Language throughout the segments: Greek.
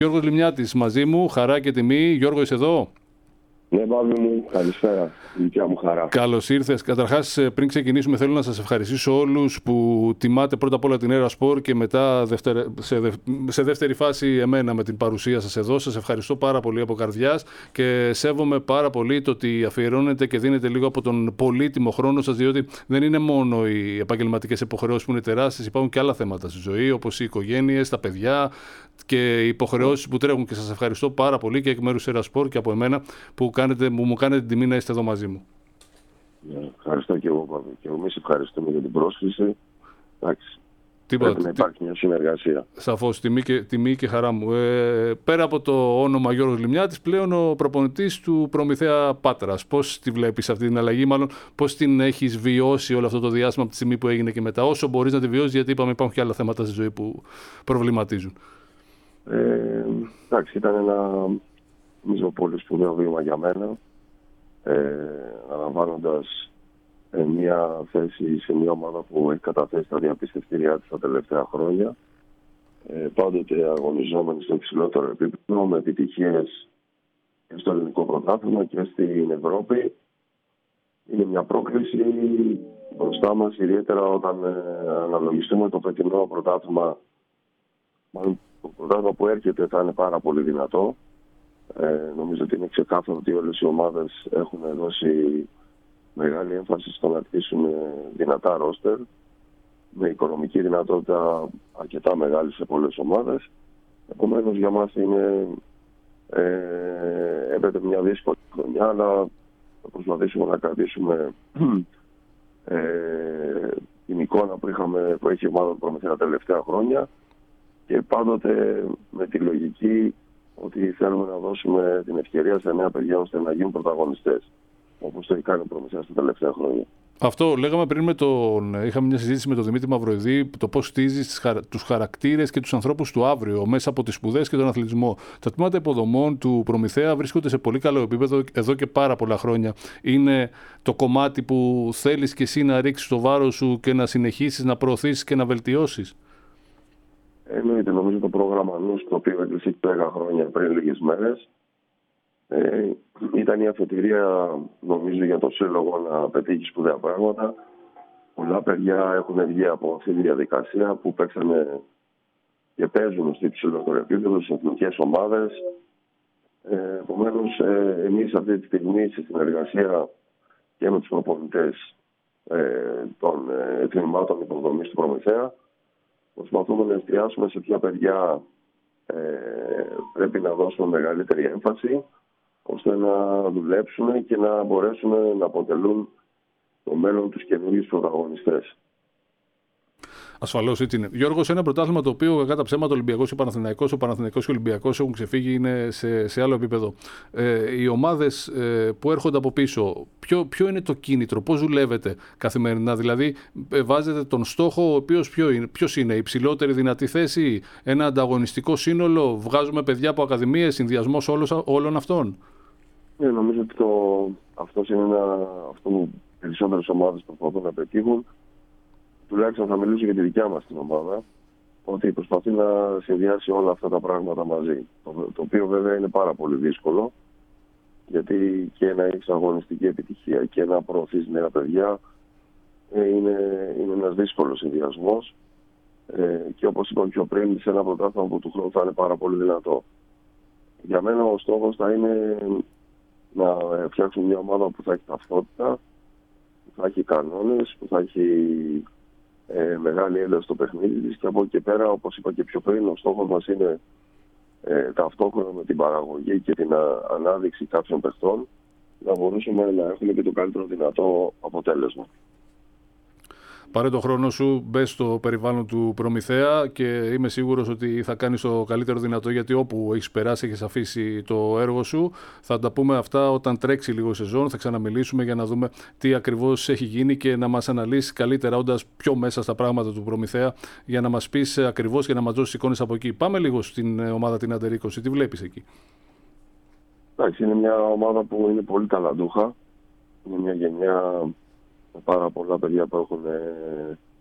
Γιώργος Λιμνιάτης μαζί μου, χαρά και τιμή. Γιώργο, είσαι εδώ? Ναι, Παύλο μου, καλησπέρα. Δικιά μου χαρά. Καλώς ήρθες. Καταρχάς, πριν ξεκινήσουμε, θέλω να σας ευχαριστήσω όλους που τιμάτε πρώτα απ' όλα την Έρα Σπορ και μετά σε δεύτερη φάση εμένα με την παρουσία σας εδώ. Σας ευχαριστώ πάρα πολύ από καρδιάς και σέβομαι πάρα πολύ το ότι αφιερώνετε και δίνετε λίγο από τον πολύτιμο χρόνο σας, διότι δεν είναι μόνο οι επαγγελματικές υποχρεώσεις που είναι τεράστιες, υπάρχουν και άλλα θέματα στη ζωή, όπως οι οικογένειες, τα παιδιά και οι υποχρεώσεις που τρέχουν. Και σας ευχαριστώ πάρα πολύ και εκ μέρους Έρα Σπορ και από εμένα που μου κάνετε την τιμή να είστε εδώ μαζί μου. Ευχαριστώ και εγώ, Παύλο. Και εμείς ευχαριστούμε για την πρόσκληση. Εντάξει. Τίποτα. Πρέπει να υπάρχει μια συνεργασία. Σαφώς, τιμή και χαρά μου. Πέρα από το όνομα Γιώργος Λιμνιάτης, πλέον ο προπονητής του Προμηθέα Πάτρας. Πώς τη βλέπεις αυτή την αλλαγή, μάλλον πώς την έχεις βιώσει όλο αυτό το διάστημα από τη στιγμή που έγινε και μετά, όσο μπορείς να τη βιώσεις, γιατί είπαμε υπάρχουν και άλλα θέματα στη ζωή που προβληματίζουν. Εντάξει, ήταν ένα πολύ σπουδαίο βήμα για μένα, αναλαμβάνοντας μια θέση σε μια ομάδα που έχει καταθέσει τα διαπιστευτήριά της τα τελευταία χρόνια, πάντοτε αγωνιζόμενοι στο υψηλότερο επίπεδο, με επιτυχίες και στο ελληνικό πρωτάθλημα και στην Ευρώπη. Είναι μια πρόκληση μπροστά μας, ιδιαίτερα όταν αναλογιστούμε το φετινό πρωτάθλημα. Μάλλον το πρωτάθλημα που έρχεται θα είναι πάρα πολύ δυνατό. Νομίζω ότι είναι ξεκάθαρο ότι όλες οι ομάδες έχουν δώσει μεγάλη έμφαση στο να κτίσουν δυνατά ρόστερ, με οικονομική δυνατότητα αρκετά μεγάλη σε πολλές ομάδες. Επομένως για μας είναι έπρεπε μια δύσκολη χρονιά, αλλά θα προσπαθήσουμε να κρατήσουμε την εικόνα που έχει η ομάδα Προμηθέα τα τελευταία χρόνια και πάντοτε με τη λογική ότι θέλουμε να δώσουμε την ευκαιρία σε νέα παιδιά ώστε να γίνουν πρωταγωνιστές, όπως το έχει κάνει ο Προμηθέας τα τελευταία χρόνια. Αυτό λέγαμε πριν είχαμε μια συζήτηση με τον Δημήτρη Μαυροειδή, το πώς στήσεις τους χαρακτήρες και τους ανθρώπους του αύριο μέσα από τις σπουδές και τον αθλητισμό. Τα τμήματα υποδομών του Προμηθέα βρίσκονται σε πολύ καλό επίπεδο εδώ και πάρα πολλά χρόνια. Είναι το κομμάτι που θέλεις και εσύ να ρίξεις το βάρος σου και να συνεχίσεις να προωθήσεις και να βελτιώσεις. Εννοείται, νομίζω το πρόγραμμα νους, το οποίο έκλεισε 10 χρόνια πριν λίγες μέρες, ήταν η αφετηρία, νομίζω, για το σύλλογο να πετύχει σπουδαία πράγματα. Πολλά παιδιά έχουν βγει από αυτή τη διαδικασία που παίξανε και παίζουν στο υψηλότερο επίπεδο, στις εθνικές ομάδες. Επομένως, εμείς αυτή τη στιγμή, στη συνεργασία και με τους προπονητές των τμήματων υποδομής του Προμηθέα, προσπαθούμε να εστιάσουμε σε ποια παιδιά πρέπει να δώσουμε μεγαλύτερη έμφαση, ώστε να δουλέψουν και να μπορέσουν να αποτελούν το μέλλον τους καινούριους πρωταγωνιστές. Ασφαλώς έτσι είναι. Γιώργο, σε ένα πρωτάθλημα το οποίο κατά τα ψέματα ο Ολυμπιακός, ο Παναθηναϊκός και ο Ολυμπιακός έχουν ξεφύγει, είναι σε άλλο επίπεδο. Οι ομάδες που έρχονται από πίσω, ποιο είναι το κίνητρο, πώς δουλεύετε καθημερινά, δηλαδή βάζετε τον στόχο, ο οποίος ποιος είναι, η υψηλότερη δυνατή θέση, ένα ανταγωνιστικό σύνολο, βγάζουμε παιδιά από ακαδημίες, συνδυασμός όλων αυτών? Νομίζω ότι αυτό είναι αυτό που περισσότερες ομάδες προσπαθούν να πετύχουν. Τουλάχιστον θα μιλήσω για τη δικιά μας την ομάδα, ότι προσπαθεί να συνδυάσει όλα αυτά τα πράγματα μαζί. Το οποίο βέβαια είναι πάρα πολύ δύσκολο, γιατί και να έχεις αγωνιστική επιτυχία και να προωθείς νέα παιδιά είναι ένας δύσκολος συνδυασμός. Και όπως είπαμε πιο πριν, σε ένα πρωτάθλημα που του χρόνου θα είναι πάρα πολύ δυνατό. Για μένα ο στόχος θα είναι να φτιάξουμε μια ομάδα που θα έχει ταυτότητα, που θα έχει κανόνες, που θα έχει μεγάλη ένταση στο παιχνίδι της, και από εκεί και πέρα, όπως είπα και πιο πριν, ο στόχος μας είναι ταυτόχρονα με την παραγωγή και την ανάδειξη κάποιων παιχτών να μπορούσαμε να έχουμε και το καλύτερο δυνατό αποτέλεσμα. Πάρε τον χρόνο σου, μπες στο περιβάλλον του Προμηθέα και είμαι σίγουρος ότι θα κάνεις το καλύτερο δυνατό, γιατί όπου έχεις περάσει, έχεις αφήσει το έργο σου. Θα τα πούμε αυτά όταν τρέξει λίγο η σεζόν, θα ξαναμιλήσουμε για να δούμε τι ακριβώς έχει γίνει και να μας αναλύσεις καλύτερα, όντας πιο μέσα στα πράγματα του Προμηθέα, για να μας πεις ακριβώς και να μας δώσεις εικόνες από εκεί. Πάμε λίγο στην ομάδα την Under 20, τι βλέπεις εκεί? Εντάξει, είναι μια ομάδα που είναι πολύ ταλαντούχα, είναι μια γενιά με πάρα πολλά παιδιά που έχουν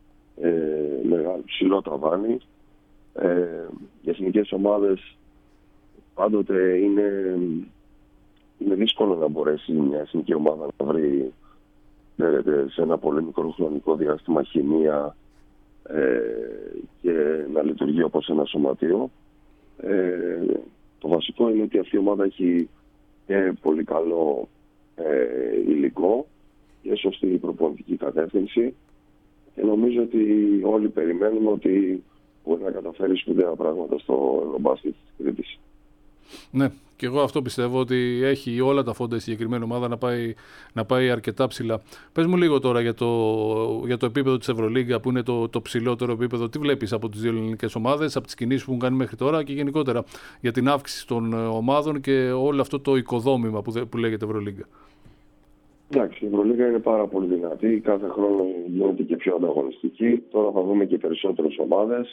μεγάλο ψηλό ταβάνι. Οι εθνικές ομάδες πάντοτε είναι δύσκολο να μπορέσει μια εθνική ομάδα να βρει σε ένα πολύ μικρό χρονικό διάστημα χημεία και να λειτουργεί όπως ένα σωματείο. Το βασικό είναι ότι αυτή η ομάδα έχει πολύ καλό υλικό και σωστή προπονητική κατεύθυνση και νομίζω ότι όλοι περιμένουμε ότι μπορεί να καταφέρει σπουδαία πράγματα στο μπάσκετ της Κρήτης. Ναι, και εγώ αυτό πιστεύω, ότι έχει όλα τα φόντα η συγκεκριμένη ομάδα να πάει αρκετά ψηλά. Πες μου λίγο τώρα για το επίπεδο της Ευρωλίγκα, που είναι το ψηλότερο επίπεδο. Τι βλέπεις από τις δύο ελληνικές ομάδες, από τις κινήσεις που έχουν κάνει μέχρι τώρα και γενικότερα για την αύξηση των ομάδων και όλο αυτό το οικοδόμημα που λέγεται Ευρωλίγκα? Εντάξει, η Ευρωλίγκα είναι πάρα πολύ δυνατή. Κάθε χρόνο γίνεται και πιο ανταγωνιστική. Τώρα θα δούμε και περισσότερες ομάδες.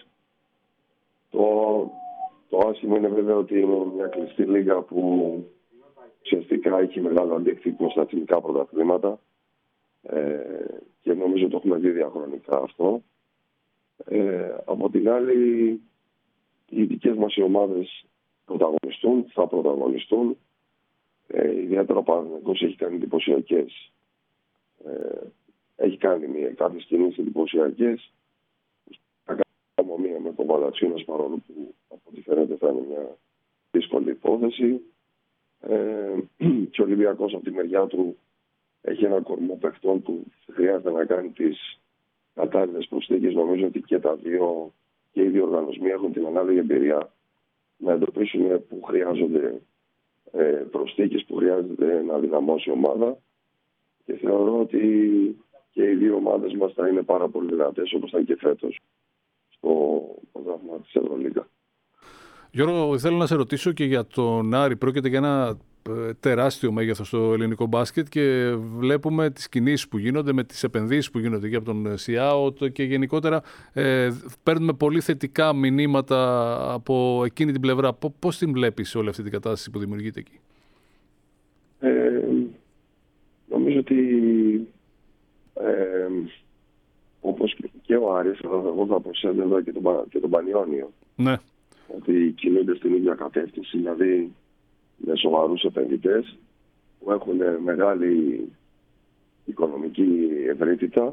Το άσχημο είναι βέβαια ότι είναι μια κλειστή λίγα που ουσιαστικά έχει μεγάλο αντίκτυπο στα εθνικά πρωταθλήματα και νομίζω το έχουμε δει διαχρονικά αυτό. Από την άλλη, οι δικές μας οι ομάδες θα πρωταγωνιστούν. Ιδιαίτερα ο Παναθηναϊκός έχει κάνει εντυπωσιακές. Έχει κάνει κάποιες κινήσεις εντυπωσιακές. Μία με τον Παλατσίνος, παρόλο που από ό,τι φαίνεται θα είναι μια δύσκολη υπόθεση. Και ο Ολυμπιακός από τη μεριά του έχει ένα κορμό παιχτών που χρειάζεται να κάνει τις κατάλληλες προσθήκες. Νομίζω ότι και οι δύο οργανισμοί έχουν την ανάλογη εμπειρία να εντοπίσουν που χρειάζονται προσθήκες, που χρειάζεται να δυναμώσει η ομάδα. Και θεωρώ ότι και οι δύο ομάδες μας θα είναι πάρα πολύ δυνατές, όπως ήταν και φέτος στο πρωτάθλημα της Ευρωλίγκα. Γιώργο, θέλω να σε ρωτήσω και για τον Άρη. Πρόκειται για ένα τεράστιο μέγεθος στο ελληνικό μπάσκετ και βλέπουμε τις κινήσεις που γίνονται, με τις επενδύσεις που γίνονται και από τον ΣΙΑΟ και γενικότερα παίρνουμε πολύ θετικά μηνύματα από εκείνη την πλευρά. Πώς την βλέπεις όλη αυτή την κατάσταση που δημιουργείται εκεί? Νομίζω ότι όπως και ο Άρης, εγώ θα προσθέτω εδώ και τον Πανιόνιο. Ναι. Ότι κινούνται στην ίδια κατεύθυνση, δηλαδή με σοβαρούς επενδυτές που έχουν μεγάλη οικονομική ευρύτητα.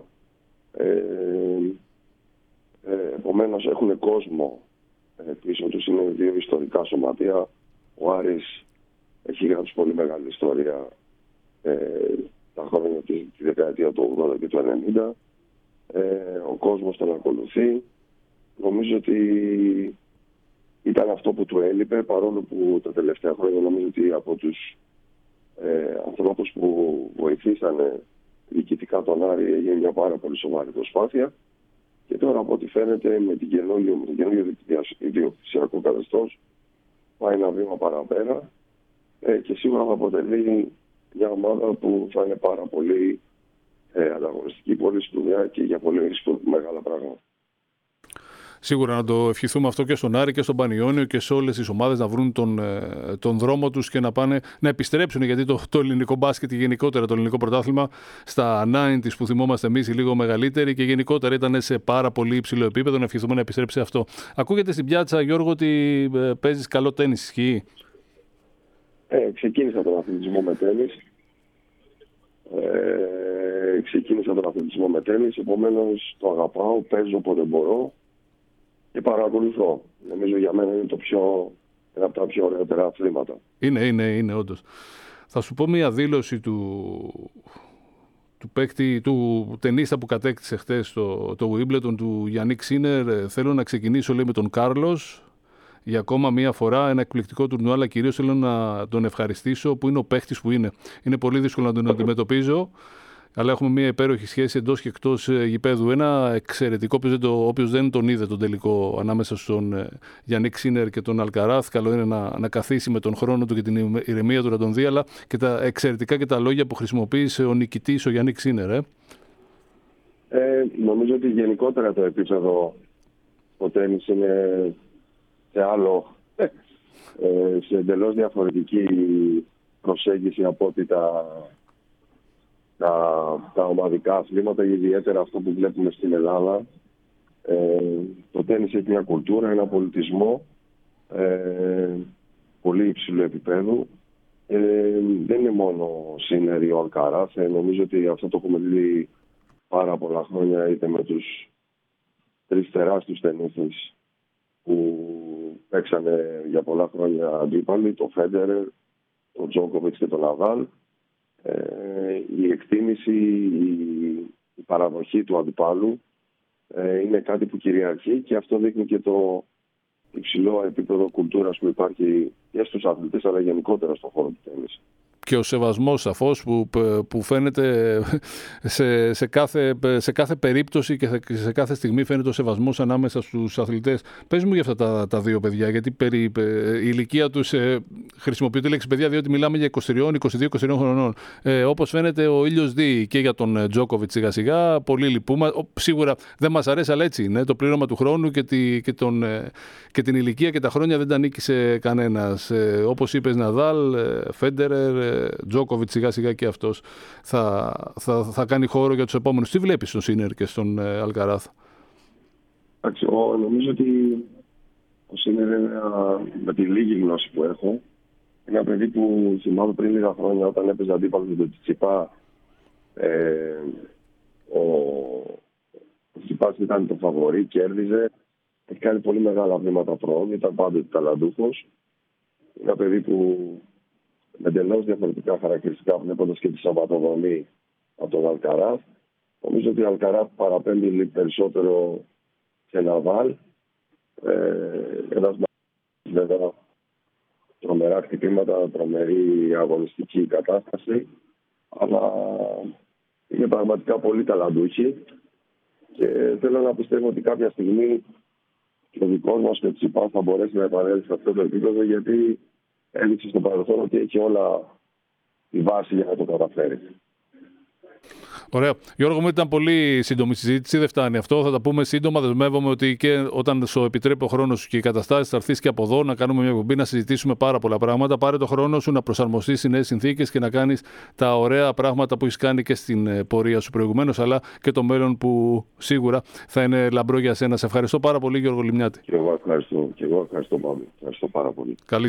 Επομένως έχουν κόσμο πίσω τους, είναι δύο ιστορικά σωματεία. Ο Άρης έχει γράψει πολύ μεγάλη ιστορία τα χρόνια τη δεκαετία του 80 και του 90. Ο κόσμος τον ακολουθεί. Νομίζω ότι ήταν αυτό που του έλειπε, παρόλο που τα τελευταία χρόνια νομίζω ότι από τους ανθρώπους που βοηθήσανε διοικητικά τον Άρη έγινε μια πάρα πολύ σοβαρή προσπάθεια. Και τώρα από ό,τι φαίνεται με την καινούργιο ιδιοκτησιακό καθεστώς πάει ένα βήμα παραπέρα και σίγουρα θα αποτελεί μια ομάδα που θα είναι πάρα πολύ ανταγωνιστική, πολύ σπουδαία και για πολύ μεγάλα πράγματα. Σίγουρα να το ευχηθούμε αυτό και στον Άρη και στον Πανιόνιο και σε όλες τις ομάδες να βρουν τον δρόμο τους και να επιστρέψουν, γιατί το ελληνικό μπάσκετ και γενικότερα το ελληνικό πρωτάθλημα στα 90's που θυμόμαστε εμείς, οι λίγο μεγαλύτεροι, και γενικότερα ήταν σε πάρα πολύ υψηλό επίπεδο. Να ευχηθούμε να επιστρέψει αυτό. Ακούγεται στην πιάτσα, Γιώργο, ότι παίζεις καλό τένις, ισχύει? Ξεκίνησα τον αθλητισμό με τένις. Επομένως το αγαπάω, παίζω όποτε μπορώ και παρακολουθώ. Νομίζω για μένα είναι ένα από τα πιο ωραιότερα αθλήματα. Είναι όντως. Θα σου πω μια δήλωση του παίκτη, του τενίστα που κατέκτησε χθες το Wimbledon, του Γιάννικ Σίνερ. Θέλω να ξεκινήσω, λέει, με τον Κάρλος για ακόμα μία φορά. Ένα εκπληκτικό τουρνουά, αλλά κυρίως θέλω να τον ευχαριστήσω που είναι ο παίκτης που είναι. Είναι πολύ δύσκολο να τον αντιμετωπίζω, αλλά έχουμε μια υπέροχη σχέση εντός και εκτός γηπέδου. Ένα εξαιρετικό, όποιος δεν τον είδε τον τελικό ανάμεσα στον Γιάννικ Σίνερ και τον Αλκαράθ, καλό είναι να καθίσει με τον χρόνο του και την ηρεμία του να τον δει, αλλά και τα εξαιρετικά και τα λόγια που χρησιμοποίησε ο νικητής, ο Γιάννικ Σίνερ. Νομίζω ότι γενικότερα το επίπεδο στο τένις είναι σε εντελώς διαφορετική προσέγγιση από ότι τα ομαδικά αθλήματα, ιδιαίτερα αυτό που βλέπουμε στην Ελλάδα. Το τένις έχει μια κουλτούρα, ένα πολιτισμό πολύ επίπεδου. Δεν είναι μόνο Σίνερ ή ο Αλκαράθ. Νομίζω ότι αυτό το έχουμε δει πάρα πολλά χρόνια, είτε με τους 3 τεράστιους τενίστες που παίξανε για πολλά χρόνια αντίπαλοι, το Φέντερερ, τον Τζόκοβιτς και τον Ναδάλ. Η εκτίμηση, η παραδοχή του αντιπάλου είναι κάτι που κυριαρχεί, και αυτό δείχνει και το υψηλό επίπεδο κουλτούρας που υπάρχει και στους αθλητές, αλλά γενικότερα στον χώρο του τέννις. Και ο σεβασμός σαφώς που φαίνεται σε κάθε περίπτωση και σε κάθε στιγμή, φαίνεται ο σεβασμός ανάμεσα στους αθλητές. Πες μου για αυτά τα δύο παιδιά, γιατί η ηλικία τους, χρησιμοποιώ τη λέξη παιδιά διότι μιλάμε για 22-23 χρονών. Όπως φαίνεται ο ήλιος δει και για τον Τζόκοβιτς σιγά σιγά, πολύ λυπούμε. Σίγουρα δεν μας αρέσει, αλλά έτσι είναι. Το πλήρωμα του χρόνου και την ηλικία και τα χρόνια δεν τα ανήκει σε κανένας. Όπως είπες, Ναδάλ, Φέντερερ, Τζόκοβιτς σιγά σιγά και αυτός θα κάνει χώρο για τους επόμενους. Τι βλέπεις στον Σίνερ και στον Αλκαράθ? Νομίζω ότι ο Σίνερ είναι, με τη λίγη γνώση που έχω, ένα παιδί που θυμάμαι πριν λίγα χρόνια όταν έπαιζε αντίπαλο με τον Τσιτσιπά. Ο Τσιτσιπάς ήταν το φαβορί, κέρδιζε. Έχει κάνει πολύ μεγάλα βήματα πρόοδου, ήταν πάντοτε ταλαντούχος. Ένα παιδί που με εντελώς διαφορετικά χαρακτηριστικά, βλέποντας και τη σαββατοδομή από τον Αλκαράθ. Νομίζω ότι ο Αλκαράθ παραπέμπει περισσότερο σε Ναδάλ. Ένας βέβαια τρομερά χτυπήματα, τρομερή αγωνιστική κατάσταση, αλλά είναι πραγματικά πολύ ταλαντούχοι, και θέλω να πιστεύω ότι κάποια στιγμή ο δικός μας και ο Τσιτσιπάς θα μπορέσει να επανέλθει σε αυτό το επίπεδο, γιατί έδειξε στο παρελθόν ότι έχει όλα τη βάση για να το καταφέρει. Ωραία. Γιώργο μου, ήταν πολύ σύντομη συζήτηση. Δεν φτάνει αυτό. Θα τα πούμε σύντομα. Δεσμεύομαι ότι και όταν σου επιτρέπει ο χρόνος και οι καταστάσεις, θα έρθεις και από εδώ να κάνουμε μια εκπομπή, να συζητήσουμε πάρα πολλά πράγματα. Πάρε το χρόνο σου να προσαρμοστείς στις νέες συνθήκες και να κάνεις τα ωραία πράγματα που έχεις κάνει και στην πορεία σου προηγουμένως, αλλά και το μέλλον που σίγουρα θα είναι λαμπρό για σένα. Σε ευχαριστώ πάρα πολύ, Γιώργο Λιμνιάτη. Και εγώ ευχαριστώ, Παύλο. Ευχαριστώ πάρα πολύ. Καλή